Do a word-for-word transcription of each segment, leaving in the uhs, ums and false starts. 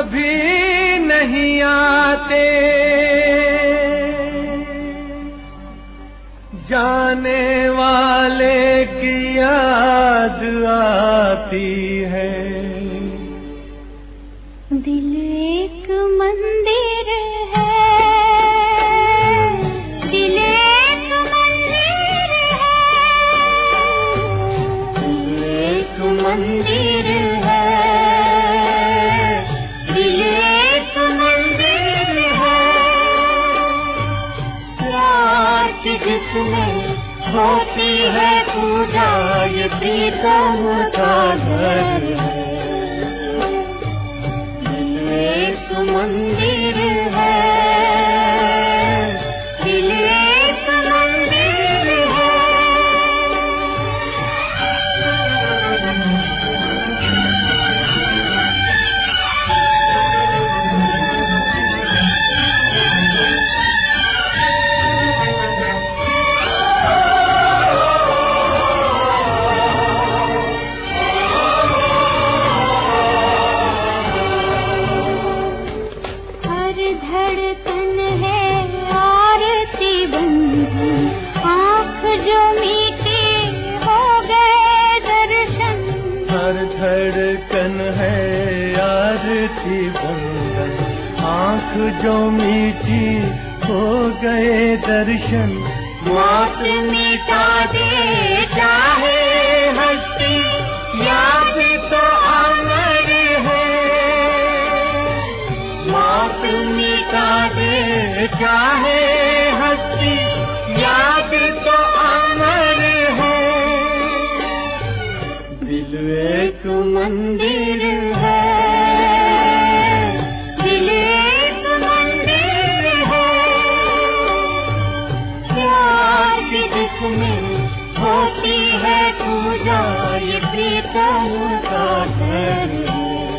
कभी नहीं आते, जाने वाले की याद आती है। दिल एक मंदिर है, दिल एक मंदिर है, दिल एक मंदिर है, दिल एक मंदिर है। प्यार की जिसमें होती है पूजा, ये प्रीतम का घर है। एक मंदिर है, दिल एक मंदिर है। धड़कन है आरती बंधन, आँख जो मीठी हो गए दर्शन। हर धड़कन है आरती बंधन, आँख जो मीठी हो गए दर्शन। मौत मिटा दे चाहे हस्ती, याद तो अमर है। मौत मिटा दे चाहे हस्ती, याद तो अमर है। दिल एक मंदिर है, दिल एक मंदिर है। प्यार की जिसमें होती है पूजा, ये प्रीतम का घर है।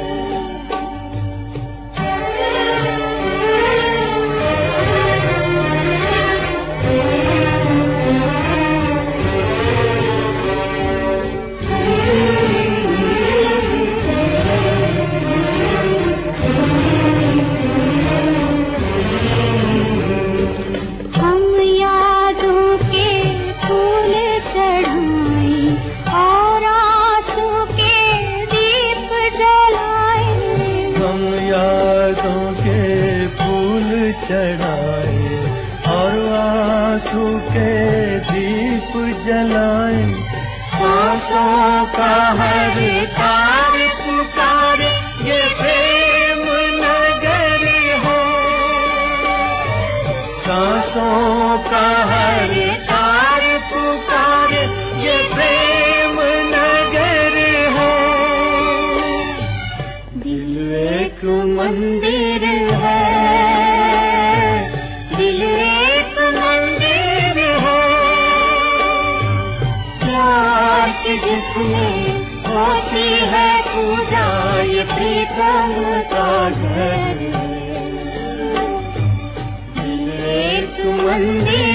चढ़ाए और आंसू के दीप जलाए। सांसों का हर तार पुकारे, ये प्रेम नगर है। सांसों का हर तार पुकारे, ये प्रेम नगर है। दिल एक मंदिर है, दिल एक मंदिर है। प्यार की जिसमें होती है पूजा, ये प्रीतम का घर है। दिल एक मंदिर